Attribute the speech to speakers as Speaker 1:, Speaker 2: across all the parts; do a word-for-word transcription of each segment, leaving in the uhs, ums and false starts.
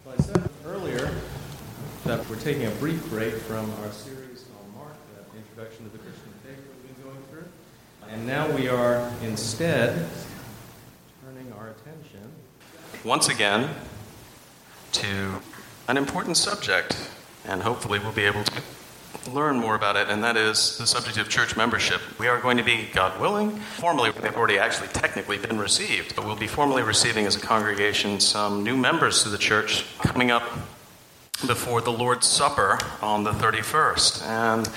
Speaker 1: Well, I said earlier that we're taking a brief break from our series on Mark, the introduction to the Christian faith we've been going through. And now we are instead turning our attention once again to an important subject, and hopefully we'll be able to learn more about it, and that is the subject of church membership. We are going to be, God willing, formally, they've already actually technically been received, but we'll be formally receiving as a congregation some new members to the church coming up before the Lord's Supper on the thirty-first. And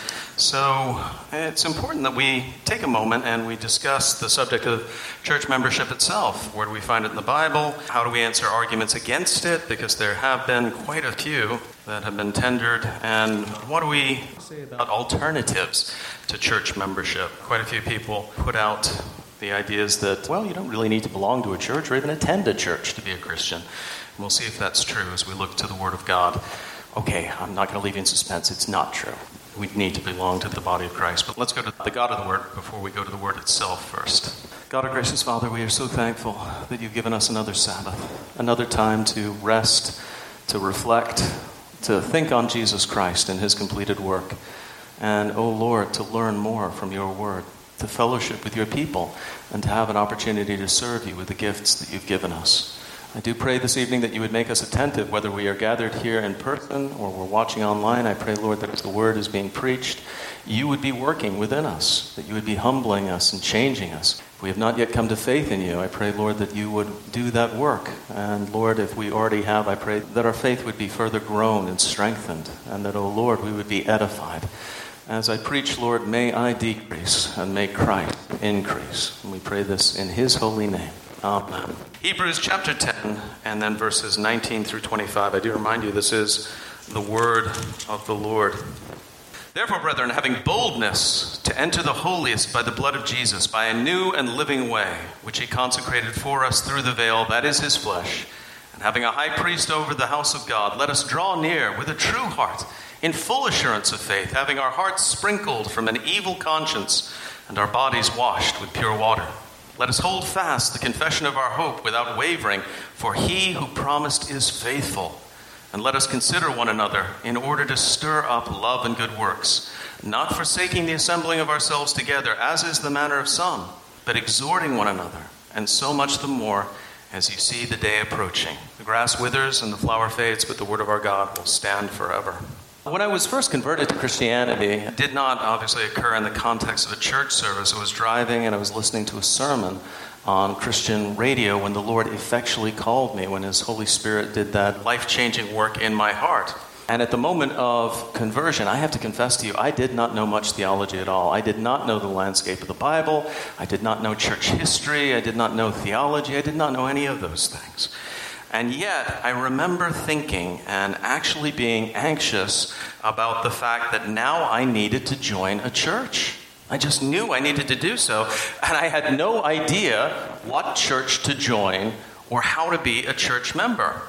Speaker 1: so it's important that we take a moment and we discuss the subject of church membership itself. Where do we find it in the Bible? How do we answer arguments against it? Because there have been quite a few that have been tendered. And what do we say about alternatives to church membership? Quite a few people put out the ideas that, well, you don't really need to belong to a church or even attend a church to be a Christian. And we'll see if that's true as we look to the Word of God. Okay, I'm not going to leave you in suspense. It's not true. We need to belong to the body of Christ. But let's go to the God of the Word before we go to the Word itself first. God, our gracious Father, we are so thankful that you've given us another Sabbath, another time to rest, to reflect, to think on Jesus Christ and his completed work. And, oh Lord, to learn more from your Word, to fellowship with your people, and to have an opportunity to serve you with the gifts that you've given us. I do pray this evening that you would make us attentive, whether we are gathered here in person or we're watching online. I pray, Lord, that as the word is being preached, you would be working within us, that you would be humbling us and changing us. If we have not yet come to faith in you, I pray, Lord, that you would do that work. And, Lord, if we already have, I pray that our faith would be further grown and strengthened, and that, oh Lord, we would be edified. As I preach, Lord, may I decrease and may Christ increase. And we pray this in his holy name. Amen. Hebrews chapter ten, and then verses nineteen through twenty-five. I do remind you, this is the word of the Lord. Therefore, brethren, having boldness to enter the holiest by the blood of Jesus, by a new and living way, which he consecrated for us through the veil, that is his flesh, and having a high priest over the house of God, let us draw near with a true heart, in full assurance of faith, having our hearts sprinkled from an evil conscience, and our bodies washed with pure water. Let us hold fast the confession of our hope without wavering, for he who promised is faithful. And let us consider one another in order to stir up love and good works, not forsaking the assembling of ourselves together, as is the manner of some, but exhorting one another, and so much the more as you see the day approaching. The grass withers and the flower fades, but the word of our God will stand forever. When I was first converted to Christianity, it did not obviously occur in the context of a church service. I was driving and I was listening to a sermon on Christian radio when the Lord effectually called me, when his Holy Spirit did that life-changing work in my heart. And at the moment of conversion, I have to confess to you, I did not know much theology at all. I did not know the landscape of the Bible. I did not know church history. I did not know theology. I did not know any of those things. And yet, I remember thinking and actually being anxious about the fact that now I needed to join a church. I just knew I needed to do so, and I had no idea what church to join or how to be a church member.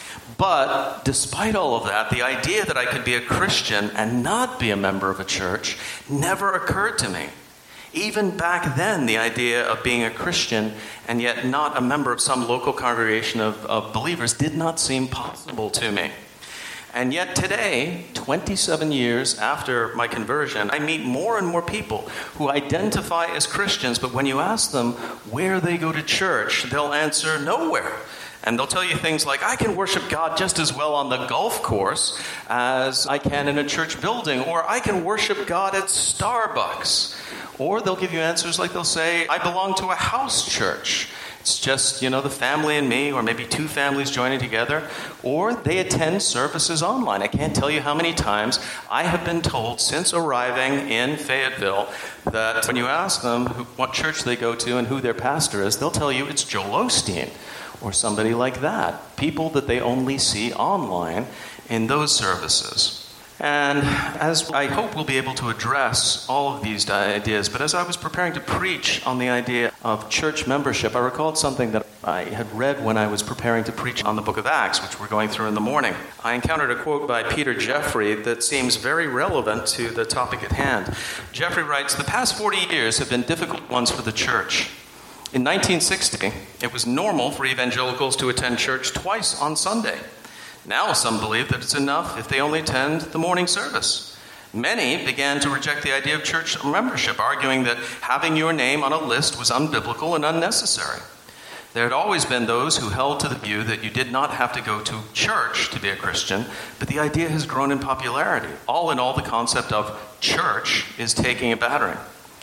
Speaker 1: But despite all of that, the idea that I could be a Christian and not be a member of a church never occurred to me. Even back then, the idea of being a Christian and yet not a member of some local congregation of, of believers did not seem possible to me. And yet today, twenty-seven years after my conversion, I meet more and more people who identify as Christians, but when you ask them where they go to church, they'll answer nowhere. And they'll tell you things like, I can worship God just as well on the golf course as I can in a church building, or I can worship God at Starbucks. Or they'll give you answers like they'll say, I belong to a house church. It's just, you know, the family and me, or maybe two families joining together. Or they attend services online. I can't tell you how many times I have been told since arriving in Fayetteville that when you ask them who, what church they go to and who their pastor is, they'll tell you it's Joel Osteen or somebody like that. People that they only see online in those services. And as I hope we'll be able to address all of these ideas, but as I was preparing to preach on the idea of church membership, I recalled something that I had read when I was preparing to preach on the book of Acts, which we're going through in the morning. I encountered a quote by Peter Jeffrey that seems very relevant to the topic at hand. Jeffrey writes, "The past forty years have been difficult ones for the church. In nineteen sixty, it was normal for evangelicals to attend church twice on Sunday. Now some believe that it's enough if they only attend the morning service. Many began to reject the idea of church membership, arguing that having your name on a list was unbiblical and unnecessary. There had always been those who held to the view that you did not have to go to church to be a Christian, but the idea has grown in popularity. All in all, the concept of church is taking a battering.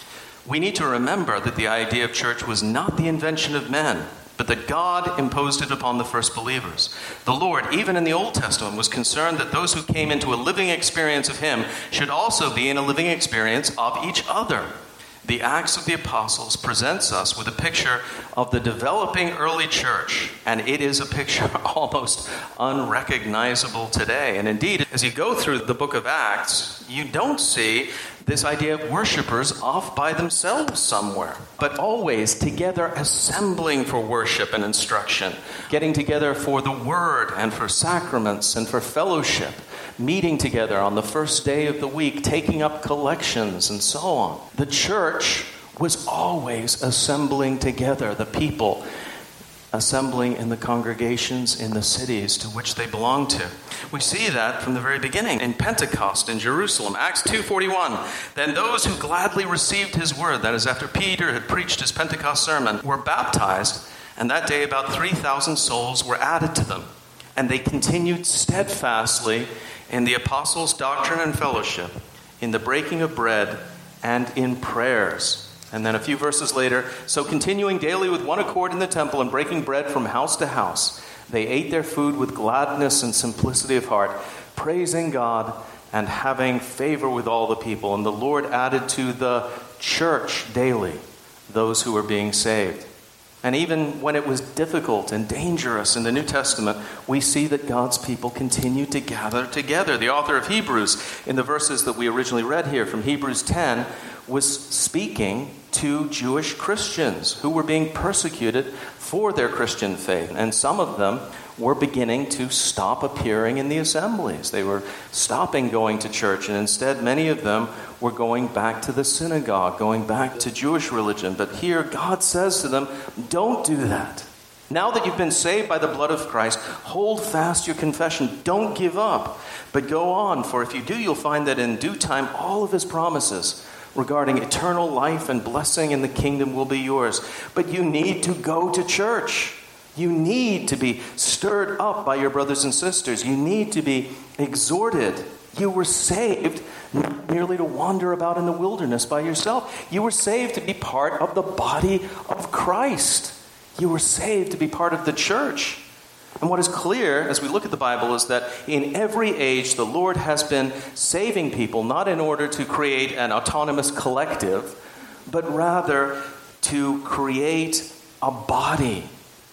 Speaker 1: We need to remember that the idea of church was not the invention of men, but that God imposed it upon the first believers. The Lord, even in the Old Testament, was concerned that those who came into a living experience of Him should also be in a living experience of each other. The Acts of the Apostles presents us with a picture of the developing early church, and it is a picture almost unrecognizable today. And indeed, as you go through the book of Acts, you don't see this idea of worshipers off by themselves somewhere, but always together assembling for worship and instruction, getting together for the word and for sacraments and for fellowship, meeting together on the first day of the week, taking up collections and so on. The church was always assembling together, the people assembling in the congregations in the cities to which they belonged to. We see that from the very beginning in Pentecost in Jerusalem, Acts two forty-one. Then those who gladly received his word, that is after Peter had preached his Pentecost sermon, were baptized, and that day about three thousand souls were added to them. And they continued steadfastly in the apostles' doctrine and fellowship, in the breaking of bread, and in prayers. And then a few verses later, so continuing daily with one accord in the temple and breaking bread from house to house, they ate their food with gladness and simplicity of heart, praising God and having favor with all the people. And the Lord added to the church daily those who were being saved. And even when it was difficult and dangerous in the New Testament, we see that God's people continued to gather together. The author of Hebrews, in the verses that we originally read here from Hebrews ten, was speaking to Jewish Christians who were being persecuted for their Christian faith. And some of them were beginning to stop appearing in the assemblies. They were stopping going to church, and instead many of them were going back to the synagogue, going back to Jewish religion. But here God says to them, don't do that. Now that you've been saved by the blood of Christ, hold fast your confession. Don't give up, but go on. For if you do, you'll find that in due time all of his promises regarding eternal life and blessing in the kingdom will be yours. But you need to go to church. You need to be stirred up by your brothers and sisters. You need to be exhorted. You were saved not merely to wander about in the wilderness by yourself. You were saved to be part of the body of Christ. You were saved to be part of the church. And what is clear as we look at the Bible is that in every age the Lord has been saving people, not in order to create an autonomous collective, but rather to create a body,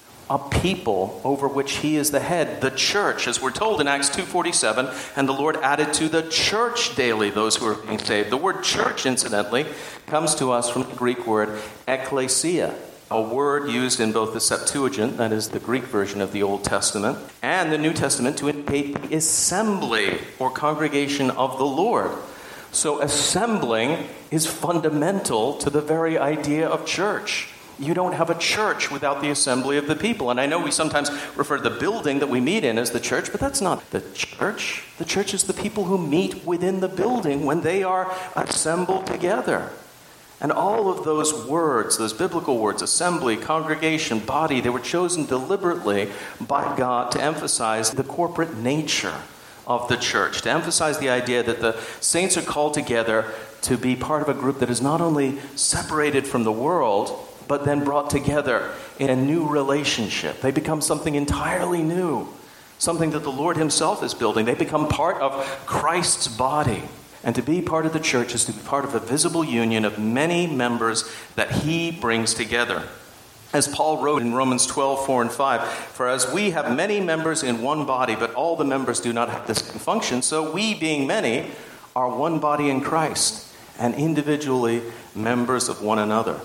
Speaker 1: a people over which he is the head, the church, as we're told in Acts two forty-seven, and the Lord added to the church daily those who are being saved. The word church, incidentally, comes to us from the Greek word ekklesia, a word used in both the Septuagint, that is the Greek version of the Old Testament, and the New Testament to indicate the assembly or congregation of the Lord. So assembling is fundamental to the very idea of church. You don't have a church without the assembly of the people. And I know we sometimes refer to the building that we meet in as the church, but that's not the church. The church is the people who meet within the building when they are assembled together. And all of those words, those biblical words, assembly, congregation, body, they were chosen deliberately by God to emphasize the corporate nature of the church, to emphasize the idea that the saints are called together to be part of a group that is not only separated from the world, but then brought together in a new relationship. They become something entirely new, something that the Lord himself is building. They become part of Christ's body. And to be part of the church is to be part of a visible union of many members that he brings together. As Paul wrote in Romans twelve, four and five, for as we have many members in one body, but all the members do not have the same function, so we, being many, are one body in Christ, and individually members of one another.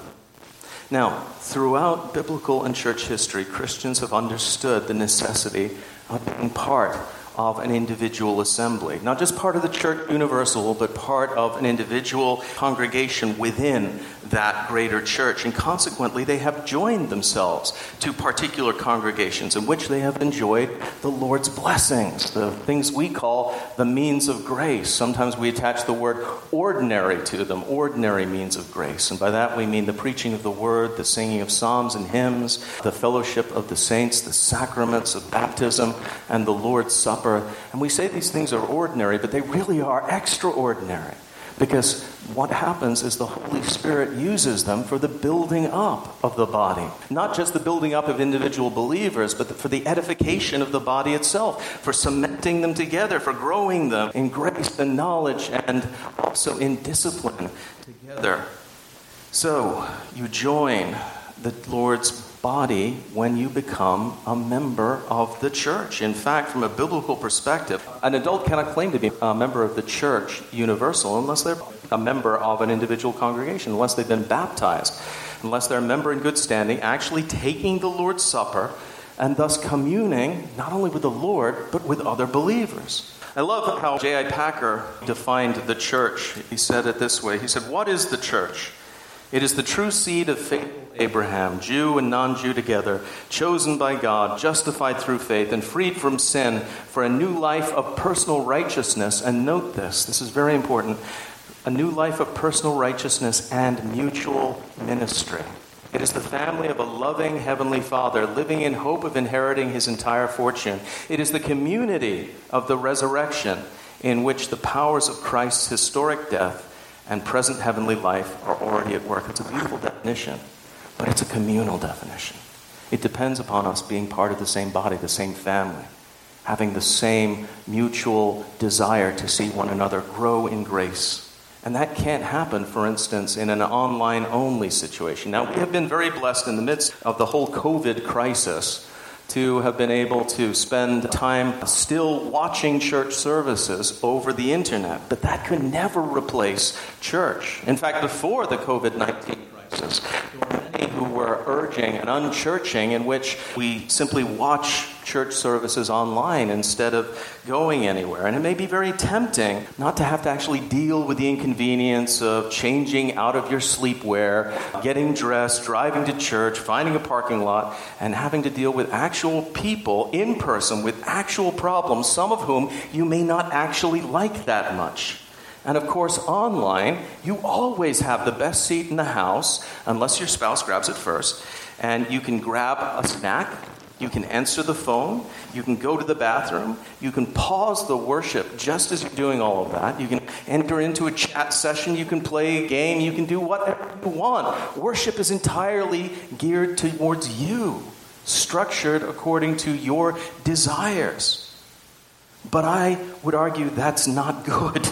Speaker 1: Now, throughout biblical and church history, Christians have understood the necessity of being part of an individual assembly. Not just part of the church universal, but part of an individual congregation within that greater church. And consequently, they have joined themselves to particular congregations in which they have enjoyed the Lord's blessings, the things we call the means of grace. Sometimes we attach the word ordinary to them, ordinary means of grace. And by that we mean the preaching of the word, the singing of psalms and hymns, the fellowship of the saints, the sacraments of baptism, and the Lord's Supper. And we say these things are ordinary, but they really are extraordinary. Because what happens is the Holy Spirit uses them for the building up of the body. Not just the building up of individual believers, but for the edification of the body itself, for cementing them together, for growing them in grace and knowledge, and also in discipline together. So, you join the Lord's body when you become a member of the church. In fact, from a biblical perspective, an adult cannot claim to be a member of the church universal unless they're a member of an individual congregation, unless they've been baptized, unless they're a member in good standing, actually taking the Lord's Supper and thus communing not only with the Lord, but with other believers. I love how J I Packer defined the church. He said it this way. He said, "What is the church? It is the true seed of faithful Abraham, Jew and non-Jew together, chosen by God, justified through faith, and freed from sin for a new life of personal righteousness." And note this, this is very important, a new life of personal righteousness and mutual ministry. It is the family of a loving Heavenly Father living in hope of inheriting His entire fortune. It is the community of the resurrection in which the powers of Christ's historic death and present heavenly life are already at work. It's a beautiful definition, but it's a communal definition. It depends upon us being part of the same body, the same family, having the same mutual desire to see one another grow in grace. And that can't happen, for instance, in an online-only situation. Now, we have been very blessed in the midst of the whole COVID crisis to have been able to spend time still watching church services over the internet. But that could never replace church. In fact, before the COVID nineteen crisis, there were many who were urging an unchurching in which we simply watch church services online instead of going anywhere. And it may be very tempting not to have to actually deal with the inconvenience of changing out of your sleepwear, getting dressed, driving to church, finding a parking lot, and having to deal with actual people in person with actual problems, some of whom you may not actually like that much. And of course, online, you always have the best seat in the house, unless your spouse grabs it first, and you can grab a snack. You can answer the phone, you can go to the bathroom, you can pause the worship just as you're doing all of that. You can enter into a chat session, you can play a game, you can do whatever you want. Worship is entirely geared towards you, structured according to your desires. But I would argue that's not good.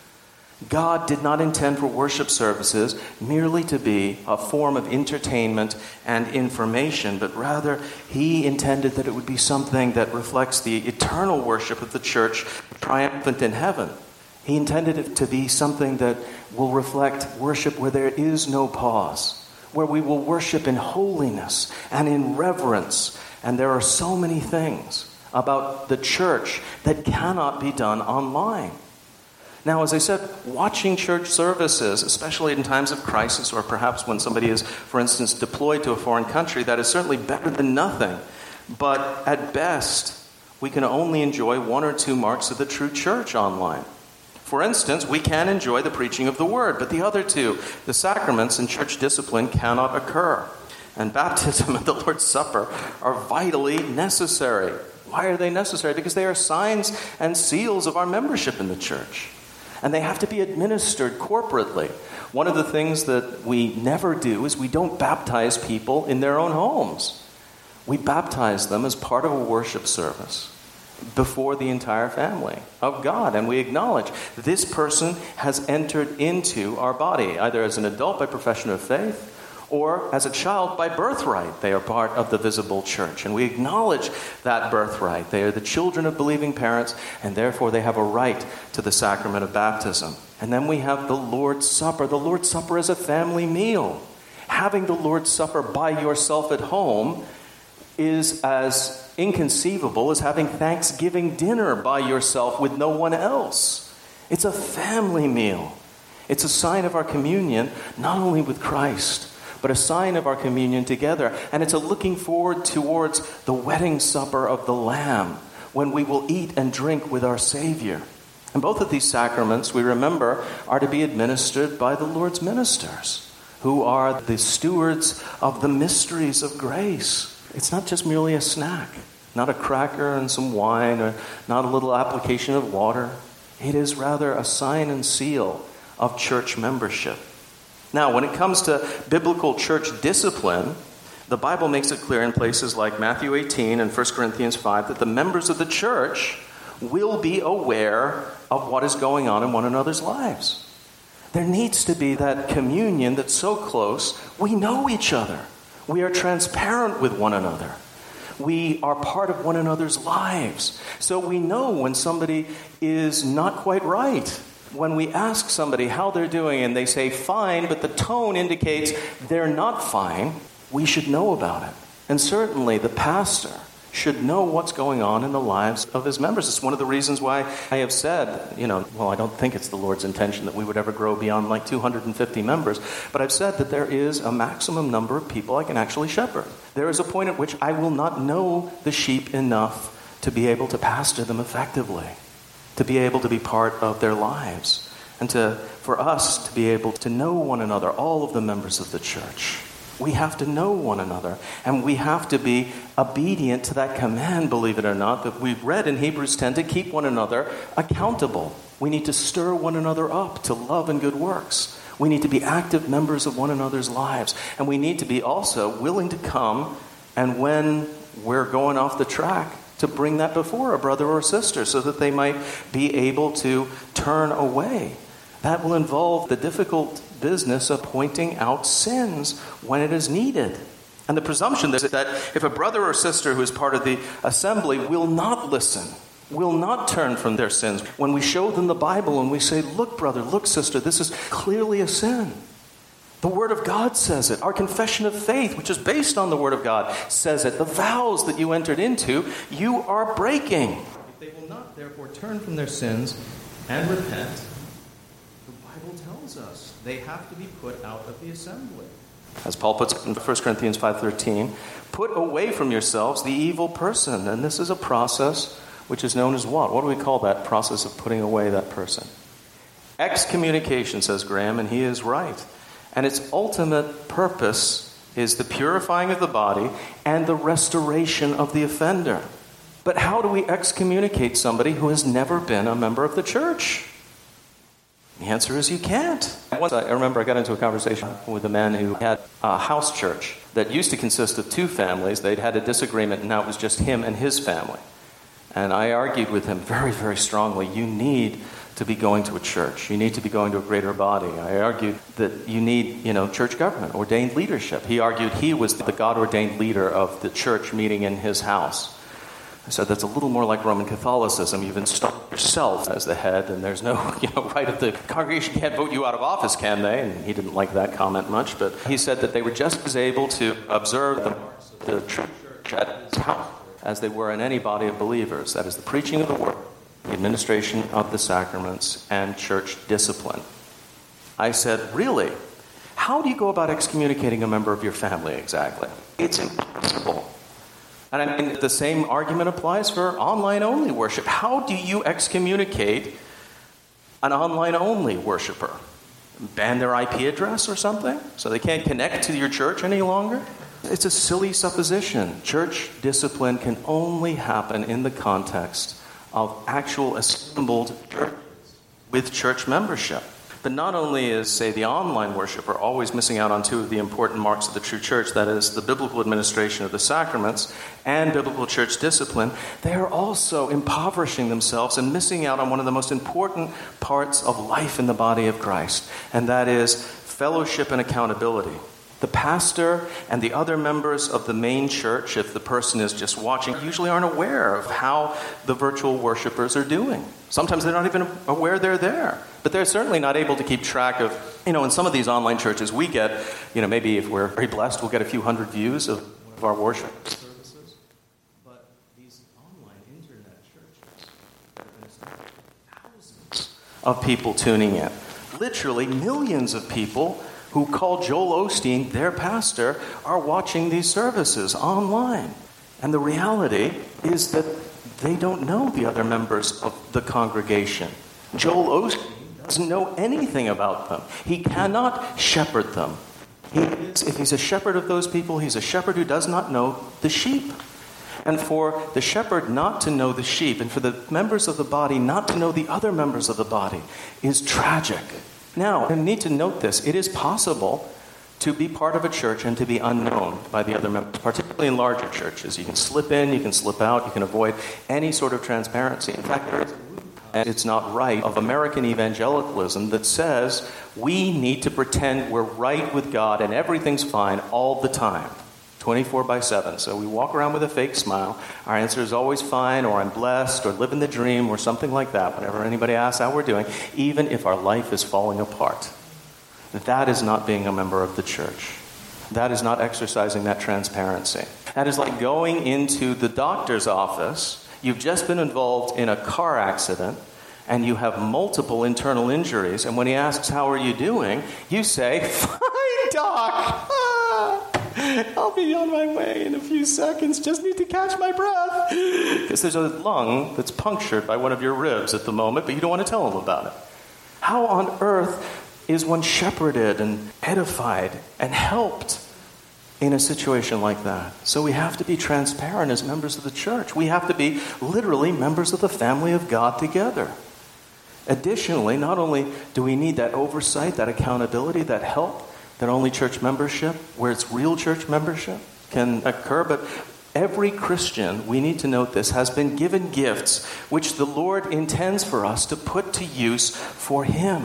Speaker 1: God did not intend for worship services merely to be a form of entertainment and information, but rather He intended that it would be something that reflects the eternal worship of the church triumphant in heaven. He intended it to be something that will reflect worship where there is no pause, where we will worship in holiness and in reverence. And there are so many things about the church that cannot be done online. Now, as I said, watching church services, especially in times of crisis, or perhaps when somebody is, for instance, deployed to a foreign country, that is certainly better than nothing. But at best, we can only enjoy one or two marks of the true church online. For instance, we can enjoy the preaching of the word, but the other two, the sacraments and church discipline, cannot occur. And baptism and the Lord's Supper are vitally necessary. Why are they necessary? Because they are signs and seals of our membership in the church. And they have to be administered corporately. One of the things that we never do is we don't baptize people in their own homes. We baptize them as part of a worship service before the entire family of God. And we acknowledge this person has entered into our body, either as an adult by profession of faith, or as a child by birthright. They are part of the visible church. And we acknowledge that birthright. They are the children of believing parents, and therefore they have a right to the sacrament of baptism. And then we have the Lord's Supper. The Lord's Supper is a family meal. Having the Lord's Supper by yourself at home is as
Speaker 2: inconceivable as having Thanksgiving dinner by yourself with no one else. It's a family meal. It's a sign of our communion, not only with Christ, but a sign of our communion together. And it's a looking forward towards the wedding supper of the Lamb, when we will eat and drink with our Savior. And both of these sacraments, we remember, are to be administered by the Lord's ministers, who are the stewards of the mysteries of grace. It's not just merely a snack, not a cracker and some wine, or not a little application of water. It is rather a sign and seal of church membership. Now, when it comes to biblical church discipline, the Bible makes it clear in places like Matthew eighteen and First Corinthians five that the members of the church will be aware of what is going on in one another's lives. There needs to be that communion that's so close, we know each other. We are transparent with one another. We are part of one another's lives. So we know when somebody is not quite right. When we ask somebody how they're doing and they say fine, but the tone indicates they're not fine, we should know about it. And certainly the pastor should know what's going on in the lives of his members. It's one of the reasons why I have said, you know, well, I don't think it's the Lord's intention that we would ever grow beyond like two hundred fifty members, but I've said that there is a maximum number of people I can actually shepherd. There is a point at which I will not know the sheep enough to be able to pastor them effectively, to be able to be part of their lives, and to for us to be able to know one another, all of the members of the church. We have to know one another, and we have to be obedient to that command, believe it or not, that we've read in Hebrews ten, to keep one another accountable. We need to stir one another up to love and good works. We need to be active members of one another's lives, and we need to be also willing to come, and when we're going off the track, to bring that before a brother or sister so that they might be able to turn away. That will involve the difficult business of pointing out sins when it is needed. And the presumption is that if a brother or sister who is part of the assembly will not listen, will not turn from their sins, when we show them the Bible and we say, look, brother, look, sister, this is clearly a sin. The Word of God says it. Our confession of faith, which is based on the Word of God, says it. The vows that you entered into, you are breaking.
Speaker 1: If they will not, therefore, turn from their sins and repent, tells us they have to be put out of the assembly.
Speaker 2: As Paul puts it in First Corinthians five thirteen, put away from yourselves the evil person. And this is a process which is known as what? What do we call that process of putting away that person? Excommunication, says Graham, and he is right. And its ultimate purpose is the purifying of the body and the restoration of the offender. But how do we excommunicate somebody who has never been a member of the church? The answer is you can't. Once I remember I got into a conversation with a man who had a house church that used to consist of two families. They'd had a disagreement, and now it was just him and his family. And I argued with him very, very strongly, you need to be going to a church. You need to be going to a greater body. I argued that you need, you know, church government, ordained leadership. He argued he was the God-ordained leader of the church meeting in his house. I said, that's a little more like Roman Catholicism. You've installed yourself as the head, and there's no, you know, right of the congregation can't vote you out of office, can they? And he didn't like that comment much, but he said that they were just as able to observe the marks of the church at his house as they were in any body of believers. That is the preaching of the word, the administration of the sacraments, and church discipline. I said, really? How do you go about excommunicating a member of your family exactly? It's impossible. And I mean, the same argument applies for online-only worship. How do you excommunicate an online-only worshiper? Ban their I P address or something so they can't connect to your church any longer? It's a silly supposition. Church discipline can only happen in the context of actual assembled churches with church membership. But not only is, say, the online worshiper always missing out on two of the important marks of the true church, that is, the biblical administration of the sacraments and biblical church discipline, they are also impoverishing themselves and missing out on one of the most important parts of life in the body of Christ, and that is fellowship and accountability. The pastor and the other members of the main church, if the person is just watching, usually aren't aware of how the virtual worshipers are doing. Sometimes they're not even aware they're there. But they're certainly not able to keep track of, you know, in some of these online churches we get, you know, maybe if we're very blessed, we'll get a few hundred views of, of our worship services. But of people tuning in. Literally millions of people who call Joel Osteen their pastor are watching these services online. And the reality is that they don't know the other members of the congregation. Joel Osteen doesn't know anything about them. He cannot shepherd them. He is, if he's a shepherd of those people, he's a shepherd who does not know the sheep. And for the shepherd not to know the sheep, and for the members of the body not to know the other members of the body, is tragic. Now, I need to note this. It is possible to be part of a church and to be unknown by the other members, particularly in larger churches. You can slip in, you can slip out, you can avoid any sort of transparency. In fact, there is and it's not right, of American evangelicalism that says we need to pretend we're right with God and everything's fine all the time, twenty-four by seven. So we walk around with a fake smile. Our answer is always fine, or I'm blessed, or living the dream, or something like that, whenever anybody asks how we're doing, even if our life is falling apart. That is not being a member of the church. That is not exercising that transparency. That is like going into the doctor's office. You've just been involved in a car accident, and you have multiple internal injuries. And when he asks, how are you doing? You say, fine, doc. Ah, I'll be on my way in a few seconds. Just need to catch my breath. Because there's a lung that's punctured by one of your ribs at the moment, but you don't want to tell him about it. How on earth is one shepherded and edified and helped in a situation like that? So we have to be transparent as members of the church. We have to be literally members of the family of God together. Additionally, not only do we need that oversight, that accountability, that help, that only church membership, where it's real church membership, can occur, but every Christian, we need to note this, has been given gifts which the Lord intends for us to put to use for Him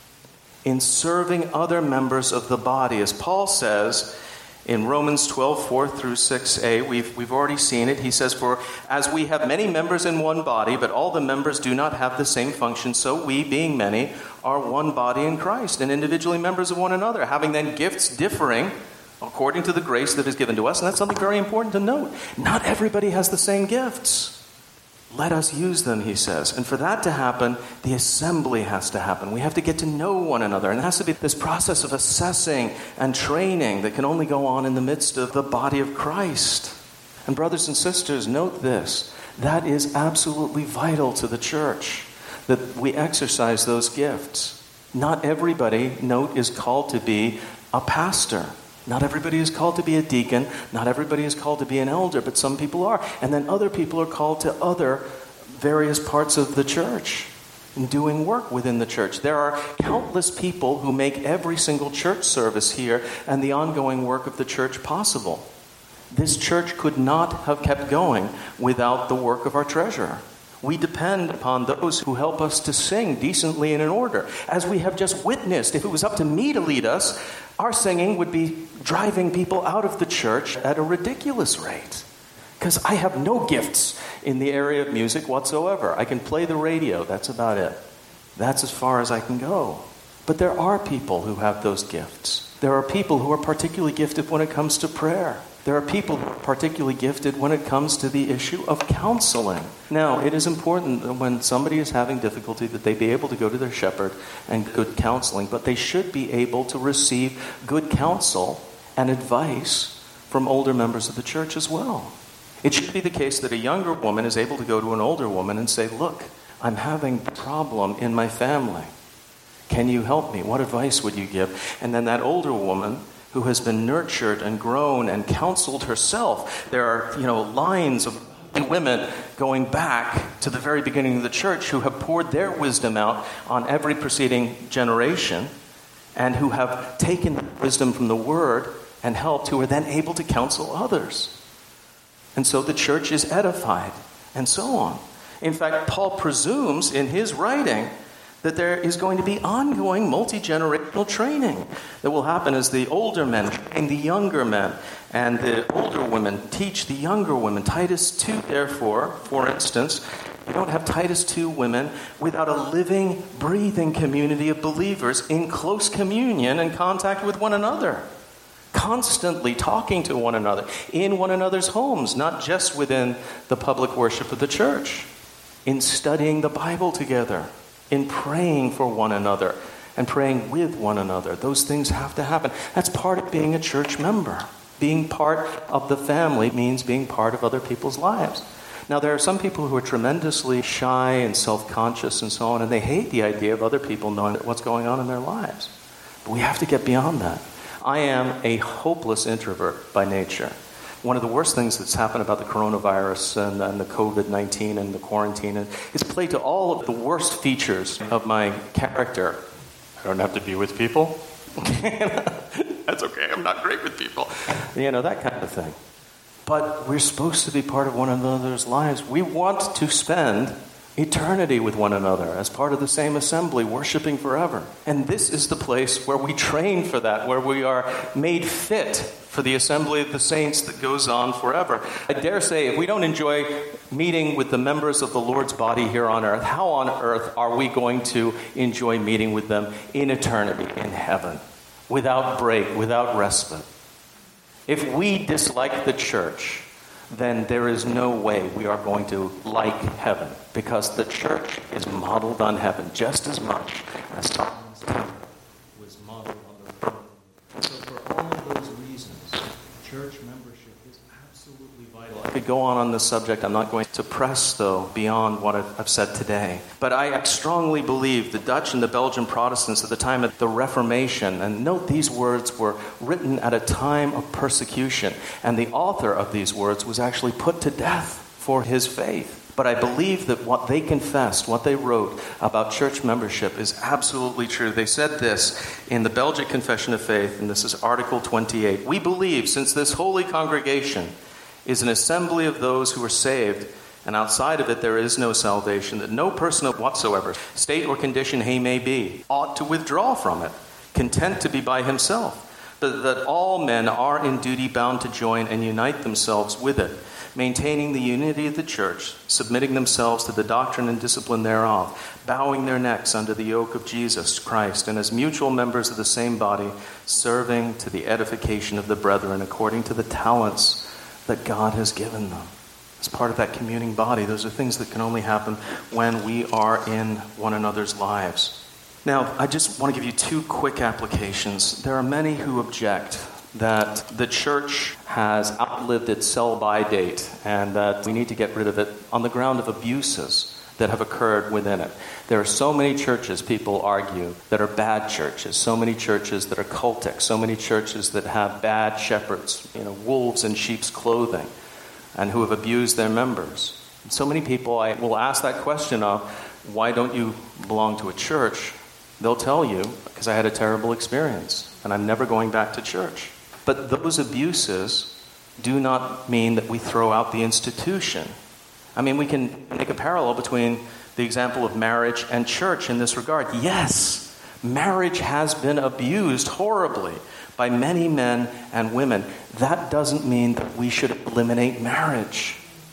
Speaker 2: in serving other members of the body. As Paul says in Romans twelve, four through six a, we've, we've already seen it. He says, for as we have many members in one body, but all the members do not have the same function, so we, being many, are one body in Christ, and individually members of one another, having then gifts differing according to the grace that is given to us. And that's something very important to note. Not everybody has the same gifts. Let us use them, he says. And for that to happen, the assembly has to happen. We have to get to know one another. And it has to be this process of assessing and training that can only go on in the midst of the body of Christ. And brothers and sisters, note this. That is absolutely vital to the church, that we exercise those gifts. Not everybody, note, is called to be a pastor. Not everybody is called to be a deacon. Not everybody is called to be an elder, but some people are. And then other people are called to other various parts of the church and doing work within the church. There are countless people who make every single church service here and the ongoing work of the church possible. This church could not have kept going without the work of our treasurer. We depend upon those who help us to sing decently and in order. As we have just witnessed, if it was up to me to lead us, our singing would be driving people out of the church at a ridiculous rate. Because I have no gifts in the area of music whatsoever. I can play the radio, that's about it. That's as far as I can go. But there are people who have those gifts. There are people who are particularly gifted when it comes to prayer. There are people who are particularly gifted when it comes to the issue of counseling. Now, it is important that when somebody is having difficulty that they be able to go to their shepherd and good counseling, but they should be able to receive good counsel and advice from older members of the church as well. It should be the case that a younger woman is able to go to an older woman and say, look, I'm having a problem in my family. Can you help me? What advice would you give? And then that older woman who has been nurtured and grown and counseled herself. There are, you know, lines of women going back to the very beginning of the church who have poured their wisdom out on every preceding generation and who have taken wisdom from the Word and helped, who are then able to counsel others. And so the church is edified and so on. In fact, Paul presumes in his writing that there is going to be ongoing multi-generational training that will happen as the older men train the younger men, and the older women teach the younger women. Titus two, therefore, for instance, you don't have Titus two women without a living, breathing community of believers in close communion and contact with one another, constantly talking to one another, in one another's homes, not just within the public worship of the church, in studying the Bible together. in praying for one another and praying with one another. Those things have to happen. That's part of being a church member. Being part of the family means being part of other people's lives. Now, there are some people who are tremendously shy and self-conscious and so on, and they hate the idea of other people knowing what's going on in their lives. But we have to get beyond that. I am a hopeless introvert by nature. One of the worst things that's happened about the coronavirus and, and the covid nineteen and the quarantine is played to all of the worst features of my character. I don't have to be with people. That's okay, I'm not great with people. You know, that kind of thing. But we're supposed to be part of one another's lives. We want to spend eternity with one another as part of the same assembly, worshiping forever. And this is the place where we train for that, where we are made fit for the assembly of the saints that goes on forever. I dare say, if we don't enjoy meeting with the members of the Lord's body here on earth, how on earth are we going to enjoy meeting with them in eternity, in heaven, without break, without respite? If we dislike the church, then there is no way we are going to like heaven, because the church is modeled on heaven just as much as Solomon's temple was modeled on the throne. So for all of those reasons, church membership is absolutely vital. I could go on on this subject. I'm not going to press, though, beyond what I've said today. But I strongly believe the Dutch and the Belgian Protestants at the time of the Reformation, and note these words were written at a time of persecution, and the author of these words was actually put to death for his faith. But I believe that what they confessed, what they wrote about church membership is absolutely true. They said this in the Belgic Confession of Faith, and this is Article twenty-eight. We believe, since this holy congregation is an assembly of those who are saved, and outside of it there is no salvation, that no person of whatsoever state or condition he may be ought to withdraw from it, content to be by himself, but that all men are in duty bound to join and unite themselves with it, maintaining the unity of the church, submitting themselves to the doctrine and discipline thereof, bowing their necks under the yoke of Jesus Christ, and as mutual members of the same body, serving to the edification of the brethren according to the talents that God has given them. As part of that communing body, those are things that can only happen when we are in one another's lives. Now, I just want to give you two quick applications. There are many who object that the church has outlived its sell-by date and that we need to get rid of it on the ground of abuses that have occurred within it. There are so many churches, people argue, that are bad churches, so many churches that are cultic, so many churches that have bad shepherds, you know, wolves in sheep's clothing, and who have abused their members. And so many people, I will ask that question of, why don't you belong to a church? They'll tell you, because I had a terrible experience, and I'm never going back to church. But those abuses do not mean that we throw out the institution. I mean, we can make a parallel between the example of marriage and church in this regard. Yes, marriage has been abused horribly by many men and women. That doesn't mean that we should eliminate marriage.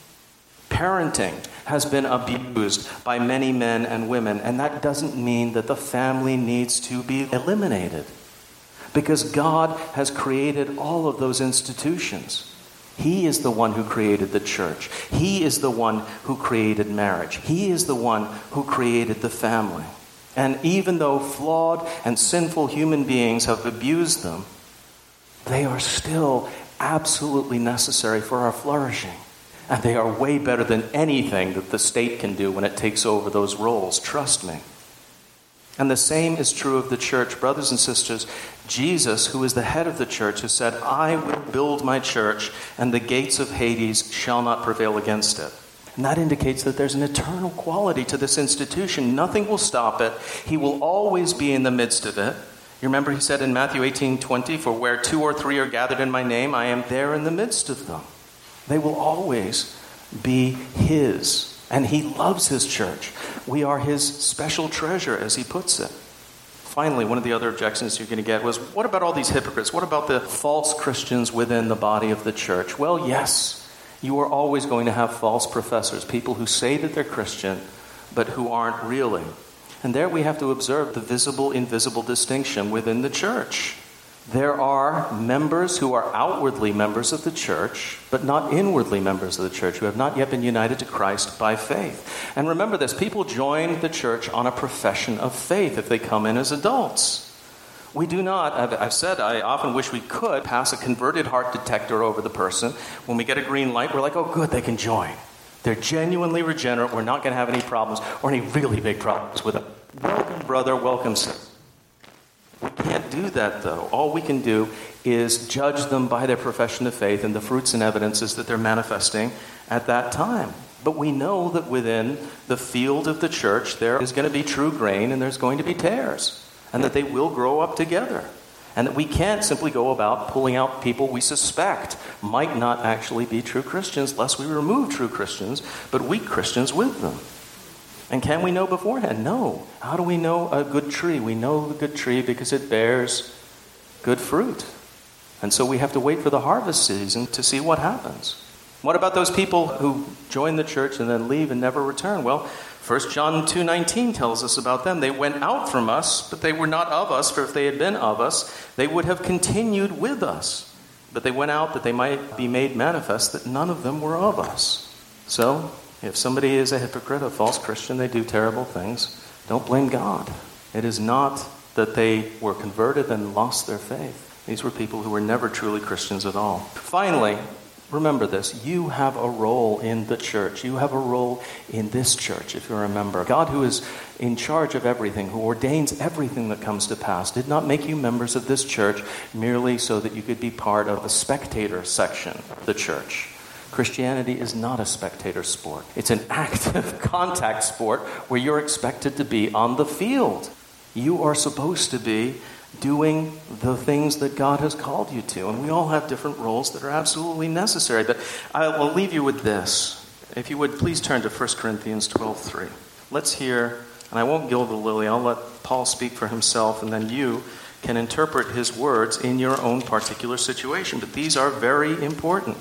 Speaker 2: Parenting has been abused by many men and women, and that doesn't mean that the family needs to be eliminated. Because God has created all of those institutions. He is the one who created the church. He is the one who created marriage. He is the one who created the family. And even though flawed and sinful human beings have abused them, they are still absolutely necessary for our flourishing. And they are way better than anything that the state can do when it takes over those roles. Trust me. And the same is true of the church. Brothers and sisters, Jesus, who is the head of the church, has said, I will build my church, and the gates of Hades shall not prevail against it. And that indicates that there's an eternal quality to this institution. Nothing will stop it. He will always be in the midst of it. You remember he said in Matthew eighteen twenty, for where two or three are gathered in my name, I am there in the midst of them. They will always be his. And he loves his church. We are his special treasure, as he puts it. Finally, one of the other objections you're going to get was, what about all these hypocrites? What about the false Christians within the body of the church? Well, yes, you are always going to have false professors, people who say that they're Christian, but who aren't really. And there we have to observe the visible-invisible distinction within the church. There are members who are outwardly members of the church, but not inwardly members of the church, who have not yet been united to Christ by faith. And remember this, people join the church on a profession of faith if they come in as adults. We do not, I've, I've said, I often wish we could pass a converted heart detector over the person. When we get a green light, we're like, oh good, they can join. They're genuinely regenerate. We're not going to have any problems or any really big problems with them. Welcome, brother. Welcome, sister. We can't do that, though. All we can do is judge them by their profession of faith and the fruits and evidences that they're manifesting at that time. But we know that within the field of the church, there is going to be true grain and there's going to be tares, and that they will grow up together. And that we can't simply go about pulling out people we suspect might not actually be true Christians, lest we remove true Christians, but weak Christians with them. And can we know beforehand? No. How do we know a good tree? We know a good tree because it bears good fruit. And so we have to wait for the harvest season to see what happens. What about those people who join the church and then leave and never return? Well, First John two nineteen tells us about them. They went out from us, but they were not of us, for if they had been of us, they would have continued with us. But they went out that they might be made manifest that none of them were of us. So, if somebody is a hypocrite, a false Christian, they do terrible things, don't blame God. It is not that they were converted and lost their faith. These were people who were never truly Christians at all. Finally, remember this, you have a role in the church. You have a role in this church, if you remember. God, who is in charge of everything, who ordains everything that comes to pass, did not make you members of this church merely so that you could be part of the spectator section of the church. Christianity is not a spectator sport. It's an active contact sport where you're expected to be on the field. You are supposed to be doing the things that God has called you to. And we all have different roles that are absolutely necessary. But I will leave you with this. If you would, please turn to First Corinthians twelve three. Let's hear, and I won't gild the lily, I'll let Paul speak for himself, and then you can interpret his words in your own particular situation. But these are very important.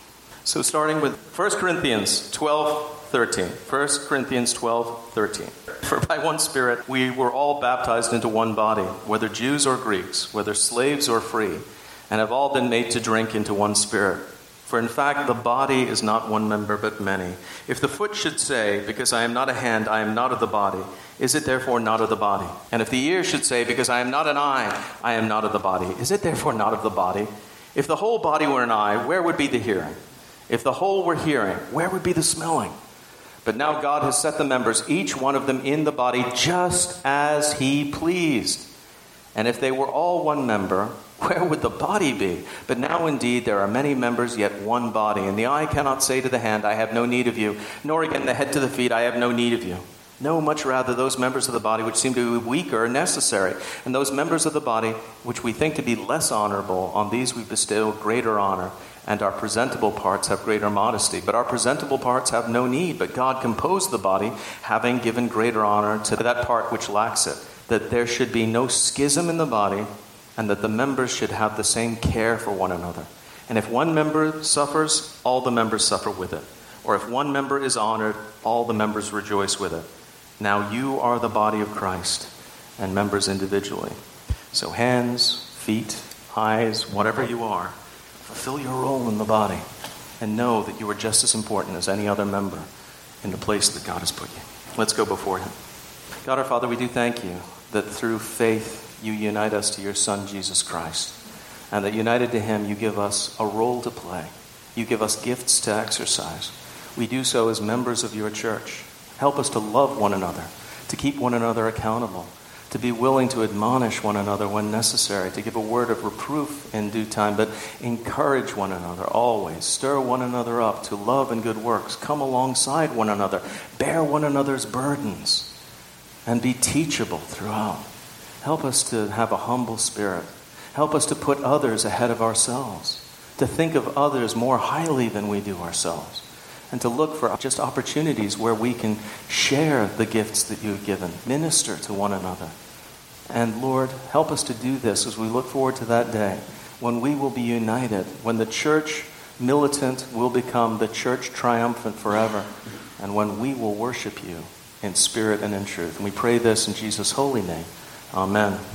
Speaker 2: So starting with First Corinthians twelve thirteen. First Corinthians twelve thirteen. For by one Spirit we were all baptized into one body, whether Jews or Greeks, whether slaves or free, and have all been made to drink into one Spirit. For in fact the body is not one member but many. If the foot should say, because I am not a hand, I am not of the body, is it therefore not of the body? And if the ear should say, because I am not an eye, I am not of the body, is it therefore not of the body? If the whole body were an eye, where would be the hearing? If the whole were hearing, where would be the smelling? But now God has set the members, each one of them in the body, just as he pleased. And if they were all one member, where would the body be? But now indeed there are many members, yet one body. And the eye cannot say to the hand, I have no need of you, nor again the head to the feet, I have no need of you. No, much rather those members of the body which seem to be weaker are necessary. And those members of the body which we think to be less honorable, on these we bestow greater honor. And our presentable parts have greater modesty. But our presentable parts have no need. But God composed the body, having given greater honor to that part which lacks it. That there should be no schism in the body, and that the members should have the same care for one another. And if one member suffers, all the members suffer with it. Or if one member is honored, all the members rejoice with it. Now you are the body of Christ, and members individually. So hands, feet, eyes, whatever you are, fulfill your role in the body, and know that you are just as important as any other member in the place that God has put you. Let's go before him. God our Father, we do thank you that through faith you unite us to your Son, Jesus Christ, and that united to him you give us a role to play. You give us gifts to exercise. We do so as members of your church. Help us to love one another, to keep one another accountable, to be willing to admonish one another when necessary, to give a word of reproof in due time, but encourage one another always. Stir one another up to love and good works. Come alongside one another. Bear one another's burdens. And be teachable throughout. Help us to have a humble spirit. Help us to put others ahead of ourselves. To think of others more highly than we do ourselves. And to look for just opportunities where we can share the gifts that you've given. Minister to one another. And Lord, help us to do this as we look forward to that day when we will be united, when the church militant will become the church triumphant forever, and when we will worship you in spirit and in truth. And we pray this in Jesus' holy name. Amen.